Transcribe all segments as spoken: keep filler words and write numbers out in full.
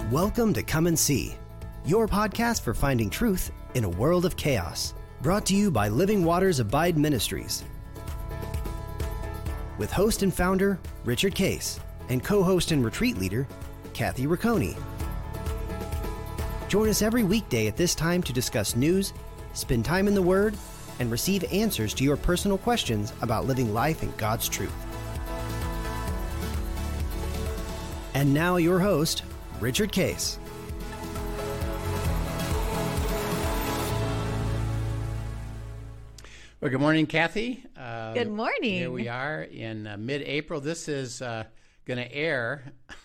Welcome to Come and See, your podcast for finding truth in a world of chaos. Brought to you by Living Waters Abide Ministries. With host and founder, Richard Case, and co-host and retreat leader, Kathy Riccone. Join us every weekday at this time to discuss news, spend time in the Word, and receive answers to your personal questions about living life in God's truth. And now your host, Richard Case. Well, good morning, Kathy. Uh, good morning. Here we are in uh, mid-April. This is uh, going to air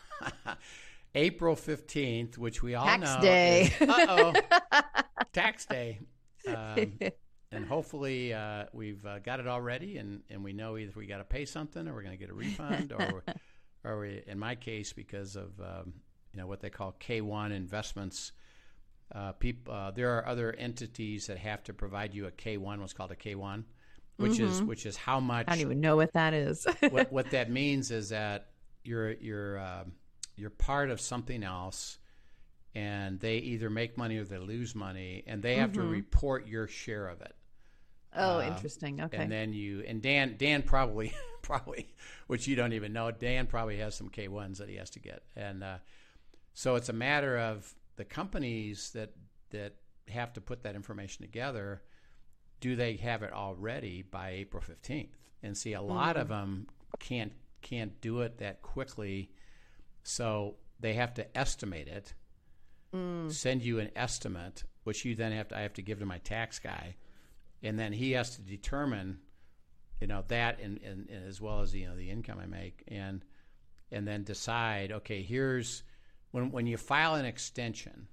April fifteenth, which we all Tax know. Day. Is, uh-oh. Tax day. Um, and hopefully uh, we've uh, got it all ready, and, and we know either we got to pay something or we're going to get a refund, or, or we, in my case, because of um, you know what they call K one investments. Uh, peop, uh, there are other entities that have to provide you a K one, what's called a K one, which mm-hmm. is which is how much. I don't even know what that is. what, what that means is that you're you're uh, you're part of something else, and they either make money or they lose money, and they have mm-hmm. to report your share of it. Oh, uh, interesting. Okay. And then you and Dan Dan probably probably, which you don't even know. Dan probably has some K ones that he has to get, and uh, so it's a matter of the companies that that have to put that information together. Do they have it all ready by April fifteenth? And see, a lot mm. of them can't can't do it that quickly, so they have to estimate it, mm. send you an estimate, which you then have to I have to give to my tax guy, and then he has to determine, you know, that and, and, and as well as you know the income I make, and and then decide, okay, here's When when you file an extension,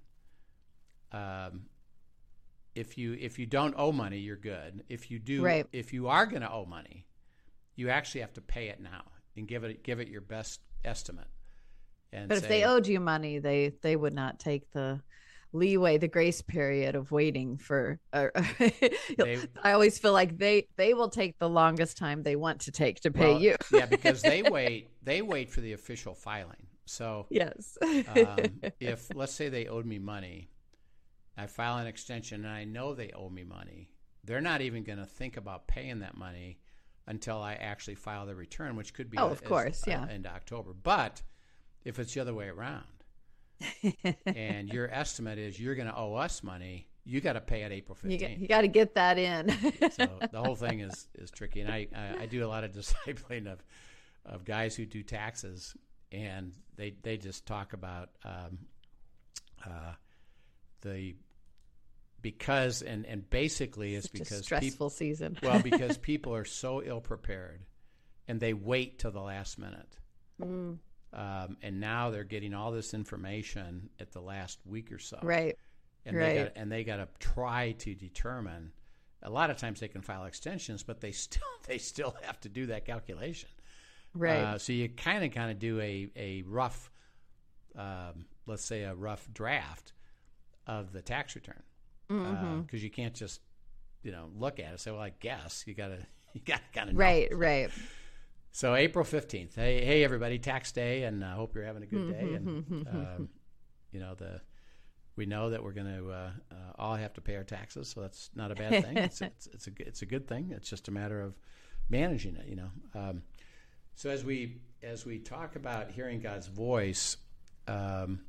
um, if you if you don't owe money, you're good. If you do, right. if you are going to owe money, you actually have to pay it now and give it give it your best estimate. And but say, if they owed you money, they they would not take the leeway, the grace period of waiting for. Uh, they, I always feel like they they will take the longest time they want to take to pay well, you. yeah, because they wait they wait for the official filing. So yes, um, if let's say they owed me money, I file an extension and I know they owe me money, they're not even going to think about paying that money until I actually file the return, which could be oh, of as, course, uh, yeah, into October. But if it's the other way around, and your estimate is you're going to owe us money, you got to pay at April fifteenth. You got to get that in. So the whole thing is is tricky, and I I, I do a lot of discipling of of guys who do taxes. And they they just talk about um, uh, the because and, and basically it's Such because a stressful peop- season. well, because people are so ill prepared, and they wait till the last minute, mm. um, and now they're getting all this information at the last week or so, right? And right. they got and they got to try to determine. A lot of times they can file extensions, but they still they still have to do that calculation. Right. Uh, so you kind of kind of do a a rough, um, let's say a rough draft of the tax return, because mm-hmm. uh, you can't just you know look at it and say, well, I guess you gotta you gotta kind of know. Right, right. So April fifteenth. Hey, hey everybody, tax day, and I uh, hope you're having a good day. Mm-hmm. And um, you know the we know that we're going to uh, uh, all have to pay our taxes, so that's not a bad thing. It's it's, it's a it's a good thing. It's just a matter of managing it, you know. Um, So as we as we talk about hearing God's voice, um,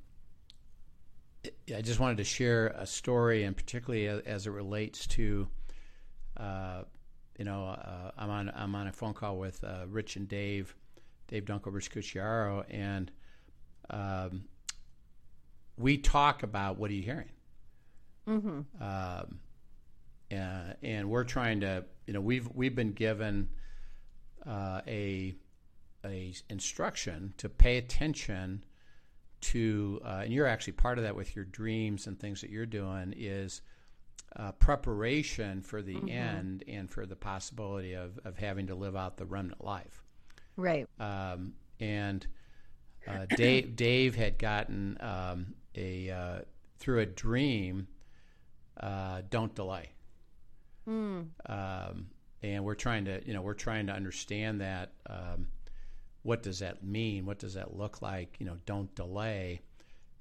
I just wanted to share a story, and particularly as, as it relates to, uh, you know, uh, I'm on I'm on a phone call with uh, Rich and Dave, Dave Dunkel, Rich Cucciaro, and um, we talk about what are you hearing, mm-hmm. um, uh, and we're trying to, you know, we've we've been given uh, a a instruction to pay attention to, uh, and you're actually part of that with your dreams and things that you're doing, is uh, preparation for the mm-hmm. end and for the possibility of, of having to live out the remnant life. Right. Um, and uh, Dave, Dave had gotten um, a, uh, through a dream, uh, don't delay. Mm. Um, and we're trying to, you know, we're trying to understand that, um, what does that mean? What does that look like? You know, don't delay.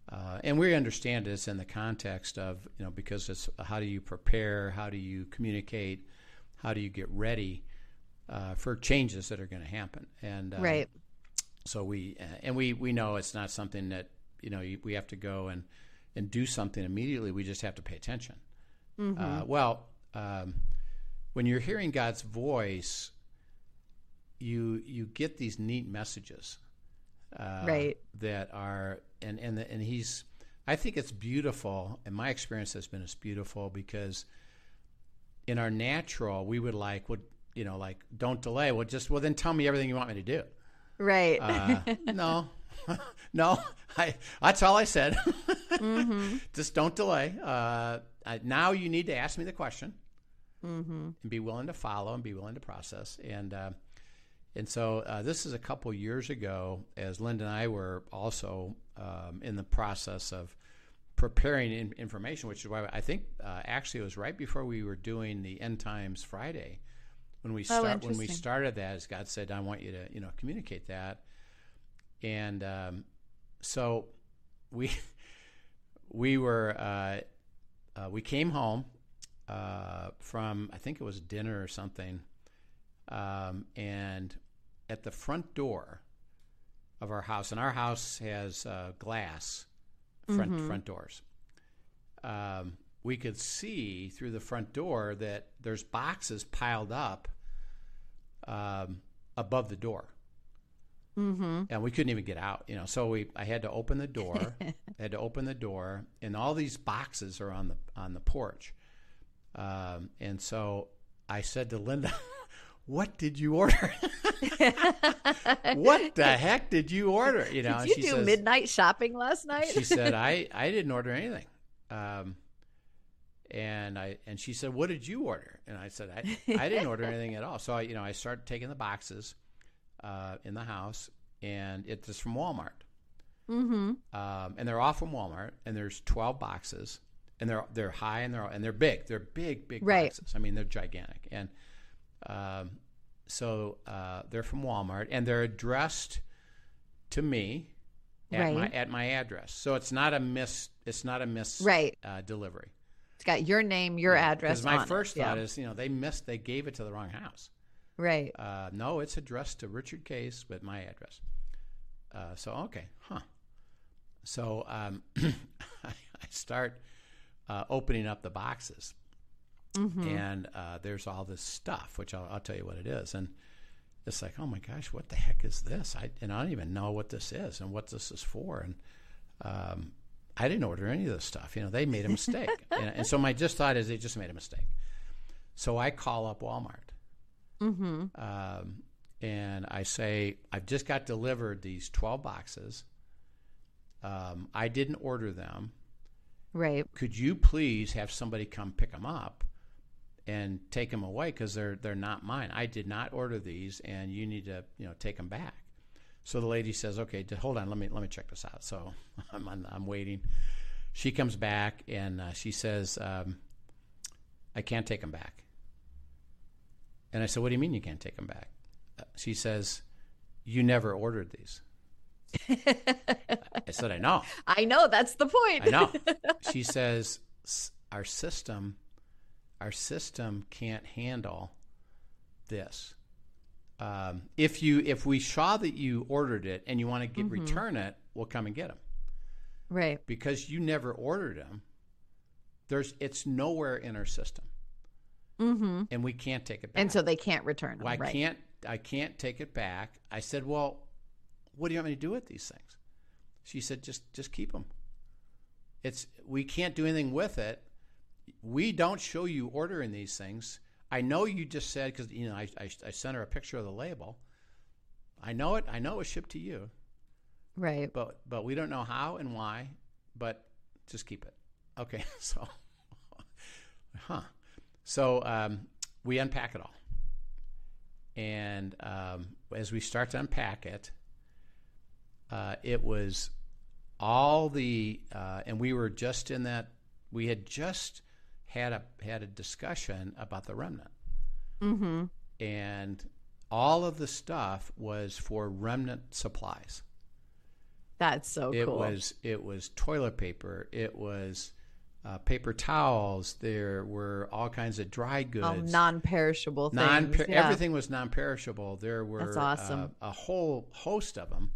Uh, and we understand this in the context of, you know, because it's how do you prepare, how do you communicate, how do you get ready uh, for changes that are going to happen. And um, right. So we uh, and we, we know it's not something that, you know, we have to go and, and do something immediately. We just have to pay attention. Mm-hmm. Uh, well, um, when you're hearing God's voice, you you get these neat messages. Uh, right. That are and and the, and he's I think it's beautiful, and my experience has been it's beautiful because in our natural we would like would you know like don't delay, well just well then tell me everything you want me to do. Right. uh, no no I that's all I said. Mm-hmm. Just don't delay. Uh, I, now you need to ask me the question, mm-hmm. and be willing to follow and be willing to process. And uh, And so uh, this is a couple years ago, as Linda and I were also um, in the process of preparing in- information, which is why I think uh, actually it was right before we were doing the End Times Friday when we start oh, when we started that. As God said, I want you to you know communicate that, and um, so we we were uh, uh, we came home uh, from I think it was dinner or something. Um, and at the front door of our house, and our house has uh, glass front mm-hmm. front doors. Um, we could see through the front door that there's boxes piled up um, above the door, mm-hmm. and we couldn't even get out. You know, so we I had to open the door. I had to open the door, and all these boxes are on the on the porch. Um, and so I said to Linda, what did you order? What the heck did you order? You know, did you she do says, midnight shopping last night? She said, I, I didn't order anything. Um, and I and she said, what did you order? And I said, I, I didn't order anything at all. So I, you know, I started taking the boxes uh, in the house, and it's from Walmart. Mm-hmm. Um, and they're all from Walmart, and there's twelve boxes, and they're they're high and they're and they're big. They're big, big right. boxes. I mean, they're gigantic. And Um, so uh, they're from Walmart, and they're addressed to me at right. my at my address. So it's not a miss. It's not a miss right. uh, delivery. It's got your name, your yeah, address. Because my on first it. thought yeah. is, you know, they missed. They gave it to the wrong house. Right. Uh, no, it's addressed to Richard Case with my address. Uh, so okay, huh? So um, I start uh, opening up the boxes. Mm-hmm. And uh, there's all this stuff, which I'll, I'll tell you what it is. And it's like, oh my gosh, what the heck is this? I and I don't even know what this is and what this is for. And um, I didn't order any of this stuff. You know, they made a mistake. and, and so my just thought is they just made a mistake. So I call up Walmart, mm-hmm. um, and I say, I've just got delivered these twelve boxes. Um, I didn't order them. Right. Could you please have somebody come pick them up and take them away, because they're they're not mine. I did not order these, and you need to you know take them back. So the lady says, "Okay, hold on, let me let me check this out." So I'm on, I'm waiting. She comes back and uh, she says, um, "I can't take them back." And I said, "What do you mean you can't take them back?" Uh, she says, "You never ordered these." I said, "I know. I know. That's the point." I know. She says, "Our system." Our system can't handle this. Um, if you if we saw that you ordered it and you want to get mm-hmm. return it, we'll come and get them. Right. Because you never ordered them, there's it's nowhere in our system, mm-hmm. and we can't take it back. And so they can't return them. Well, I right. can't. I can't take it back. I said, "Well, what do you want me to do with these things?" She said, "Just just keep them. It's we can't do anything with it. We don't show you ordering these things. I know you just said, because you know I, I I sent her a picture of the label. I know it. I know it was shipped to you. Right. But but we don't know how and why. But just keep it. Okay. So, huh? So um, we unpack it all, and um, as we start to unpack it, uh, it was all the uh, and we were just in that we had just. had a had a discussion about the remnant, mm-hmm. and all of the stuff was for remnant supplies. That's so it cool. It was it was toilet paper. It was uh, paper towels. There were all kinds of dry goods, oh, non-perishable non things. Yeah. Everything was non-perishable. There were That's awesome. uh, a whole host of them,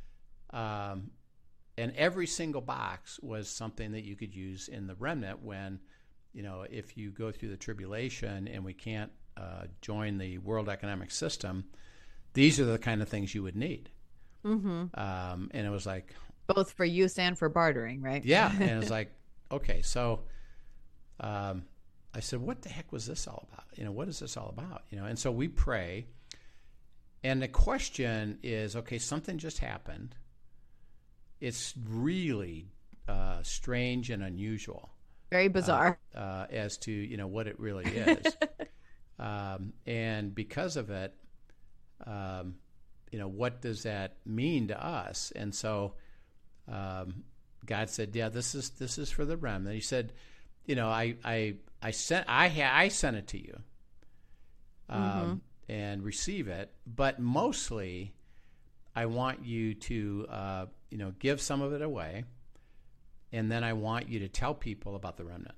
um, and every single box was something that you could use in the remnant when, you know, if you go through the tribulation and we can't uh, join the world economic system, these are the kind of things you would need. Mm-hmm. Um, and it was like, both for use and for bartering, right? yeah. And it was like, okay, so um, I said, what the heck was this all about? You know, what is this all about? You know, and so we pray, and the question is, okay, something just happened. It's really uh, strange and unusual. Very bizarre. Uh, uh, as to, you know, what it really is. um, and because of it, um, you know, what does that mean to us? And so um, God said, yeah, this is this is for the remnant. He said, you know, I I I sent I ha- I sent it to you, um, mm-hmm. and receive it, but mostly I want you to uh, you know, give some of it away, and then I want you to tell people about the remnant.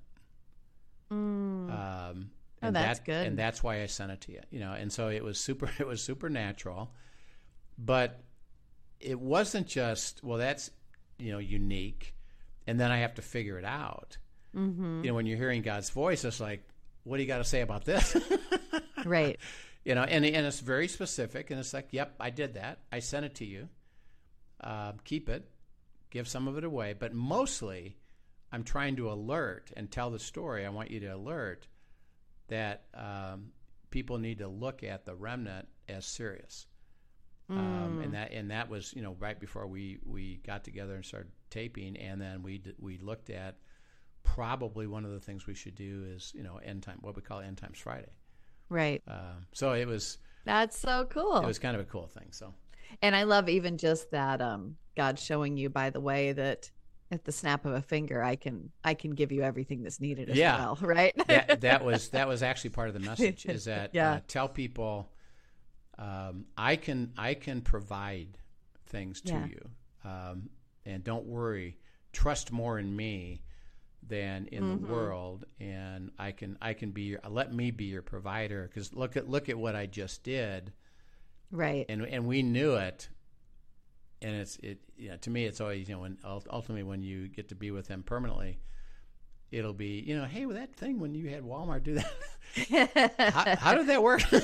Mm. Um, oh, and that's that, good. And that's why I sent it to you. You know, and so it was super. It was supernatural. But it wasn't just, well, that's, you know, unique, and then I have to figure it out. Mm-hmm. You know, when you're hearing God's voice, it's like, what do you got to say about this? Right. You know, and and it's very specific, and it's like, yep, I did that. I sent it to you. Uh, keep it. Give some of it away. But mostly, I'm trying to alert and tell the story. I want you to alert that um, people need to look at the remnant as serious. Um, and that and that was, you know, right before we, we got together and started taping, and then we d- we looked at probably one of the things we should do is, you know, end time, what we call End Times Friday. Right. Um, so it was. That's so cool. It was kind of a cool thing. So. And I love even just that um, God showing you, by the way, that at the snap of a finger, I can I can give you everything that's needed as yeah. well. Right. that, that was that was actually part of the message, is that yeah. uh, tell people. Um, I can I can provide things to yeah. you, um, and don't worry. Trust more in me than in mm-hmm. the world, and I can I can be your, let me be your provider. Because look at look at what I just did, right? And and we knew it, and it's it. You know, to me, it's always, you know, when ultimately when you get to be with Him permanently, it'll be, you know, hey, with that thing when you had Walmart do that, how, how did that work?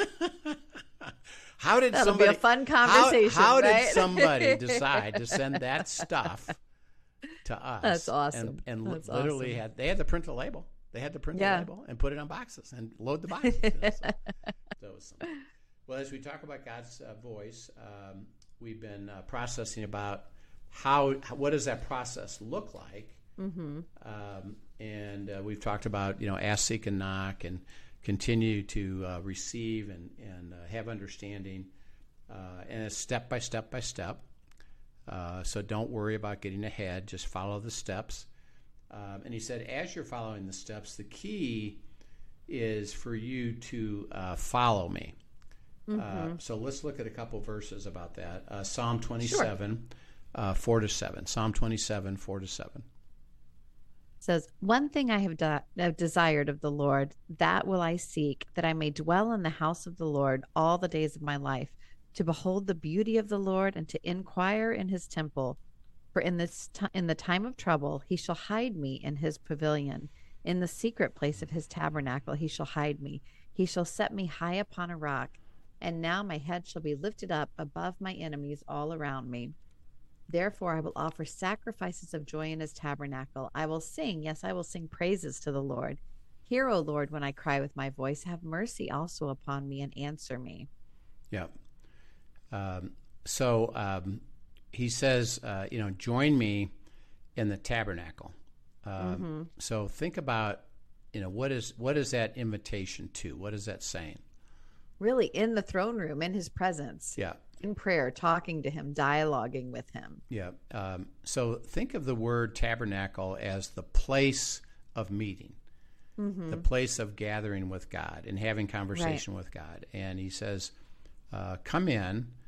How did That'll somebody, be a fun conversation, How, how right? did somebody decide to send that stuff to us? That's awesome. And, and That's literally awesome. had they had to print a label. They had to print yeah. a label and put it on boxes and load the boxes. You know, so, so it was something. Well, as we talk about God's uh, voice, um, we've been uh, processing about how what does that process look like, mm-hmm. um, and uh, we've talked about, you know, ask, seek, and knock, and continue to uh, receive and, and uh, have understanding, uh, and it's step by step by step. Uh, so don't worry about getting ahead. Just follow the steps. Um, and he said, as you're following the steps, the key is for you to uh, follow me. Mm-hmm. Uh, so let's look at a couple verses about that. Uh, Psalm twenty-seven, sure. uh, four to seven. Psalm twenty-seven, four to seven. Says, one thing I have, de- have desired of the Lord, that will I seek, that I may dwell in the house of the Lord all the days of my life, to behold the beauty of the Lord and to inquire in his temple. For in this t- in the time of trouble he shall hide me in his pavilion. In the secret place of his tabernacle he shall hide me. He shall set me high upon a rock. And now my head shall be lifted up above my enemies all around me. Therefore, I will offer sacrifices of joy in his tabernacle. I will sing, yes, I will sing praises to the Lord. Hear, O Lord, when I cry with my voice. Have mercy also upon me and answer me. Yeah. Um, so um, he says, uh, you know, join me in the tabernacle. Um, mm-hmm. So think about, you know, what is what is that invitation to? What is that saying? Really, in the throne room, in his presence. Yeah. In prayer, talking to him, dialoguing with him. Yeah. Um, so think of the word tabernacle as the place of meeting, mm-hmm. the place of gathering with God and having conversation right. with God. And he says, uh, come in,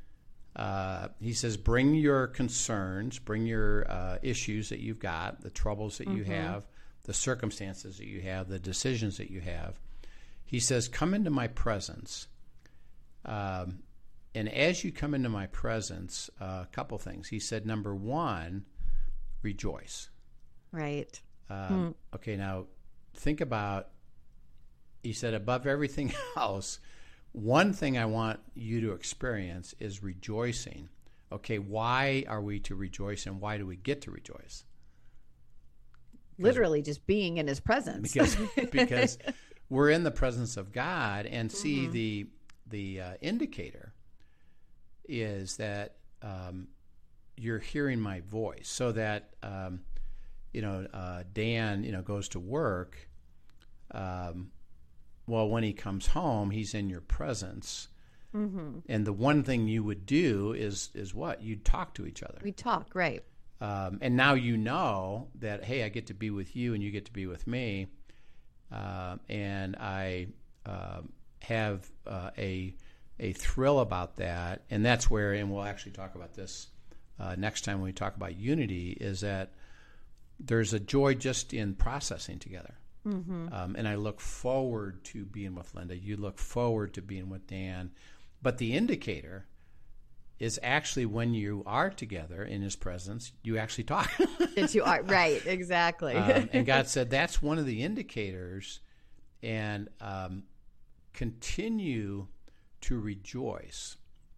Uh, he says, bring your concerns, bring your uh, issues that you've got, the troubles that you Mm-hmm. have, the circumstances that you have, the decisions that you have. He says, come into my presence. Um, and as you come into my presence, uh, a couple things. He said, number one, rejoice. Right. Um, okay, now think about, he said, above everything else, one thing I want you to experience is rejoicing. Okay, why are we to rejoice, and why do we get to rejoice? Literally just being in his presence. Because because we're in the presence of God, and see Mm-hmm. the the uh, indicator is that um, you're hearing my voice, so that um, you know uh, Dan you know goes to work. Um, well, when he comes home, he's in your presence, Mm-hmm. and the one thing you would do is is what? You'd talk to each other. We talk, right. Um, and now you know that, hey, I get to be with you and you get to be with me. Uh, and I uh, have uh, a a thrill about that. And that's where, and we'll actually talk about this uh, next time when we talk about unity, is that there's a joy just in processing together. Mm-hmm. Um, and I look forward to being with Linda. You look forward to being with Dan. But the indicator is actually when you are together in his presence, you actually talk. That you are, right, exactly. um, and God said that's one of the indicators, and um, continue to rejoice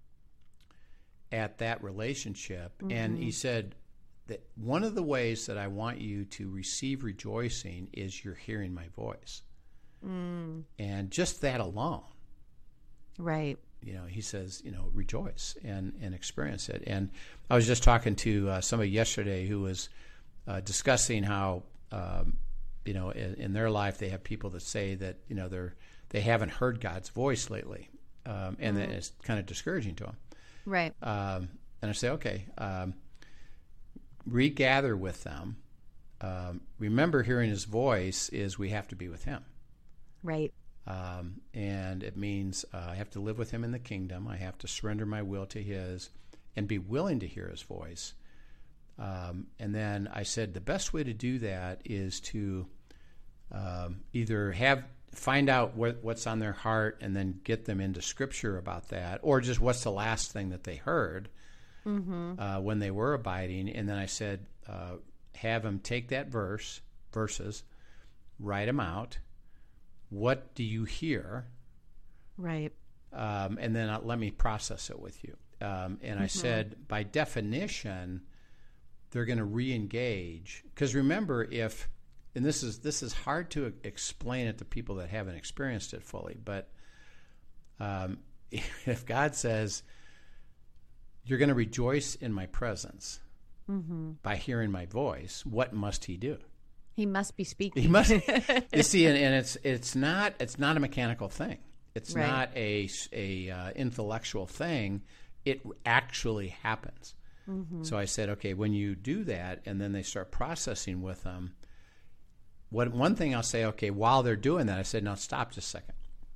at that relationship. Mm-hmm. And he said that one of the ways that I want you to receive rejoicing is you're hearing my voice. Mm. And just that alone. Right. You know, he says, you know, rejoice and, and experience it. And I was just talking to uh, somebody yesterday who was uh, discussing how, um, you know, in, in their life they have people that say that, you know, they're they haven't heard God's voice lately, um, and mm. that it's kind of discouraging to them. Right. Um, and I say, okay, um, regather with them. Um, remember, hearing his voice is we have to be with him. Right. Um, and it means uh, I have to live with him in the kingdom. I have to surrender my will to his and be willing to hear his voice. Um, and then I said the best way to do that is to um, either have find out what, what's on their heart and then get them into Scripture about that, or just what's the last thing that they heard mm-hmm. uh, when they were abiding. And then I said uh, have them take that verse, verses, write them out. What do you hear? Right. Um, and then uh, let me process it with you. Um, and mm-hmm. I said, by definition, they're going to re-engage. Because remember, if, and this is this is hard to explain it to people that haven't experienced it fully, but um, if God says, you're going to rejoice in my presence mm-hmm. by hearing my voice, what must he do? He must be speaking. He must. You see, and, and it's it's not it's not a mechanical thing. It's right. not a a uh, intellectual thing. It actually happens. Mm-hmm. So I said, okay, when you do that, and then they start processing with them. What one thing I'll say, okay, while they're doing that, I said, now stop just a second.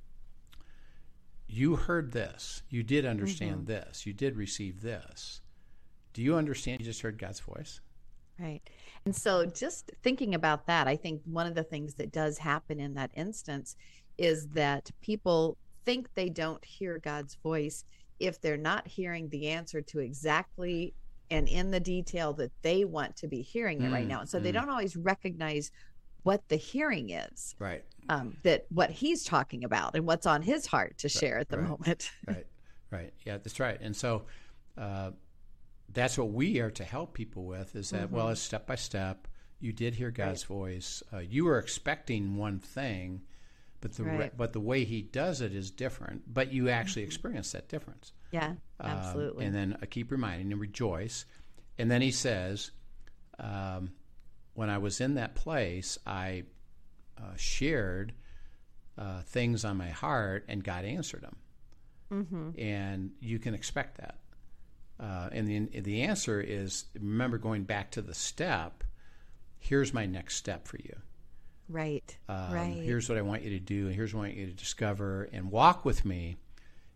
You heard this. You did understand mm-hmm. this. You did receive this. Do you understand? You just heard God's voice. Right. And so just thinking about that, I think one of the things that does happen in that instance is that people think they don't hear God's voice if they're not hearing the answer to exactly and in the detail that they want to be hearing it mm, right now. And so mm. they don't always recognize what the hearing is. Right. Um, that what he's talking about and what's on his heart to share at the right. moment. Right. Right. Yeah, that's right. And so uh that's what we are to help people with, is that, mm-hmm. well, it's step by step. You did hear God's right. voice. Uh, you were expecting one thing, but the right. re- but the way he does it is different. But you actually mm-hmm. experience that difference. Yeah, absolutely. Um, and then I keep reminding and rejoice. And then he says, um, when I was in that place, I uh, shared uh, things on my heart, and God answered them. Mm-hmm. And you can expect that. Uh, and the the answer is, remember, going back to the step, here's my next step for you. Right, um, right. Here's what I want you to do, and here's what I want you to discover, and walk with me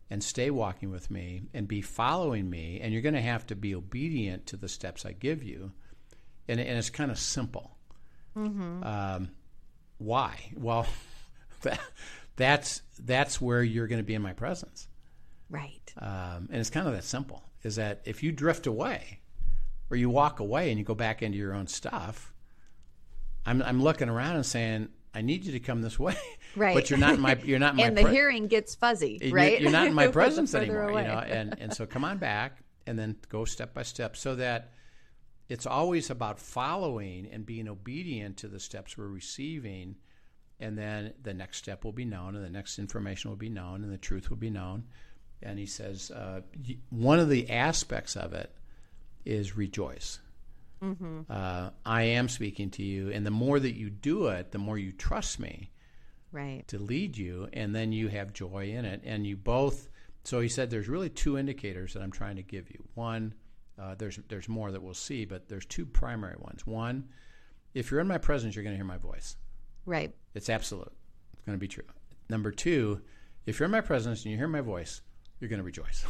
and stay walking with me and be following me, and you're going to have to be obedient to the steps I give you. And, and it's kind of simple. Mm-hmm. Um, why? Well, that, that's that's where you're going to be in my presence. Right. Um, and it's kind of that simple, is that if you drift away or you walk away and you go back into your own stuff, I'm, I'm looking around and saying, I need you to come this way. Right. But you're not in my you're not in my and the pre- hearing gets fuzzy, you're, right? You're not in my presence Further anymore. away. You know, and, and so come on back and then go step by step, so that it's always about following and being obedient to the steps we're receiving, and then the next step will be known, and the next information will be known, and the truth will be known. And he says uh, one of the aspects of it is rejoice. Mm-hmm. Uh, I am speaking to you, and the more that you do it, the more you trust me, right, to lead you, and then you have joy in it. And you both. So he said, there's really two indicators that I'm trying to give you. One, uh, there's there's more that we'll see, but there's two primary ones. One, if you're in my presence, you're going to hear my voice. Right. It's absolute. It's going to be true. Number two, if you're in my presence and you hear my voice, you're going to rejoice.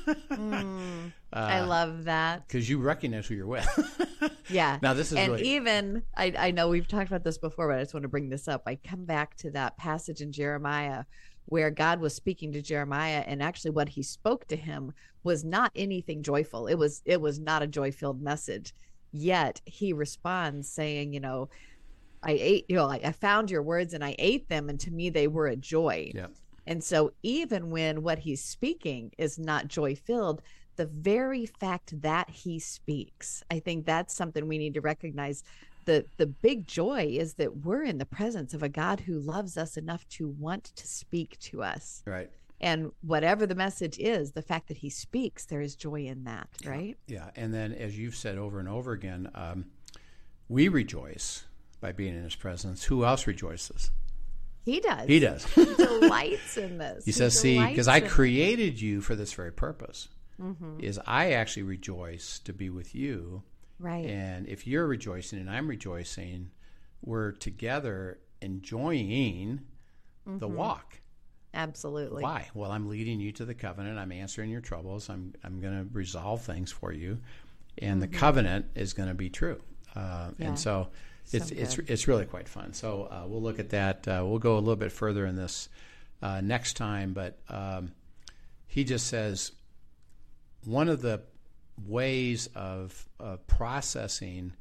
mm, uh, I love that. Because you recognize who you're with. Yeah. Now, this is and really... even, I, I know we've talked about this before, but I just want to bring this up. I come back to that passage in Jeremiah where God was speaking to Jeremiah, and actually what he spoke to him was not anything joyful. It was, it was not a joy-filled message. Yet he responds saying, you know, I ate, you know, I, I found your words and I ate them, and to me they were a joy. Yeah. And so even when what he's speaking is not joy-filled, the very fact that he speaks, I think that's something we need to recognize. The, the big joy is that we're in the presence of a God who loves us enough to want to speak to us. Right. And whatever the message is, the fact that he speaks, there is joy in that, right? Yeah. And then, as you've said over and over again, um, we rejoice by being in his presence. Who else rejoices? He does. He does. He delights in this. He, he says, see, because I created it. you for this very purpose, mm-hmm. is I actually rejoice to be with you. Right. And if you're rejoicing and I'm rejoicing, we're together enjoying mm-hmm. the walk. Absolutely. Why? Well, I'm leading you to the covenant. I'm answering your troubles. I'm I'm going to resolve things for you. And mm-hmm. the covenant is going to be true. Uh, yeah. And so... It's so it's it's really quite fun. So uh, we'll look at that. Uh, we'll go a little bit further in this uh, next time. But um, he just says one of the ways of uh, processing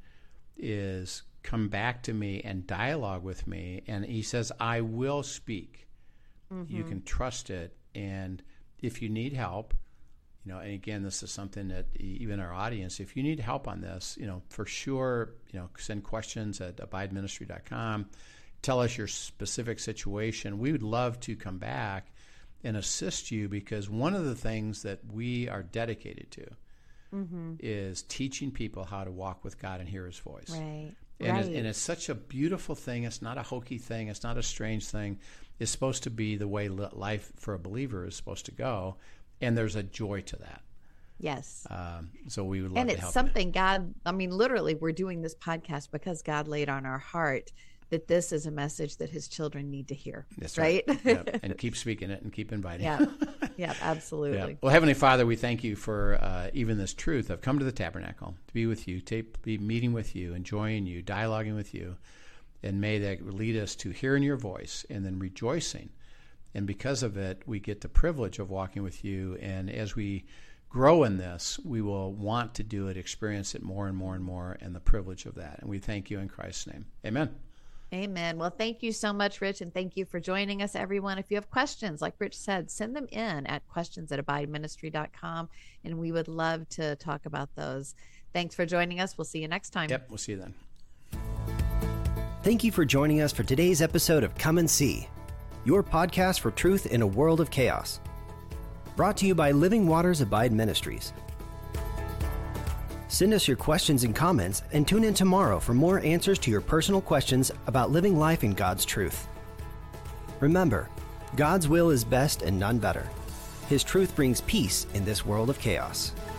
is come back to me and dialogue with me. And he says, I will speak. Mm-hmm. You can trust it. And if you need help, you know, and again, this is something that even our audience, if you need help on this, you know, for sure, you know, send questions at abide ministry dot com. Tell us your specific situation. We would love to come back and assist you, because one of the things that we are dedicated to mm-hmm. is teaching people how to walk with God and hear his voice. Right. And, right. It's, and it's such a beautiful thing. It's not a hokey thing. It's not a strange thing. It's supposed to be the way life for a believer is supposed to go. And there's a joy to that. Yes. Um, so we would love and to it's help something you. God, I mean, literally, we're doing this podcast because God laid on our heart that this is a message that his children need to hear. That's right. right. Yep. And keep speaking it and keep inviting. Yeah. Yeah, absolutely. Yeah. Well, Heavenly Father, we thank you for uh, even this truth of come to the tabernacle, to be with you, to be meeting with you, enjoying you, dialoguing with you. And may that lead us to hearing your voice and then rejoicing. And because of it, we get the privilege of walking with you. And as we grow in this, we will want to do it, experience it more and more and more, and the privilege of that. And we thank you in Christ's name. Amen. Amen. Well, thank you so much, Rich, and thank you for joining us, everyone. If you have questions, like Rich said, send them in at questions at abide ministry dot com, and we would love to talk about those. Thanks for joining us. We'll see you next time. Yep, we'll see you then. Thank you for joining us for today's episode of Come and See, your podcast for truth in a world of chaos. Brought to you by Living Waters Abide Ministries. Send us your questions and comments, and tune in tomorrow for more answers to your personal questions about living life in God's truth. Remember, God's will is best and none better. His truth brings peace in this world of chaos.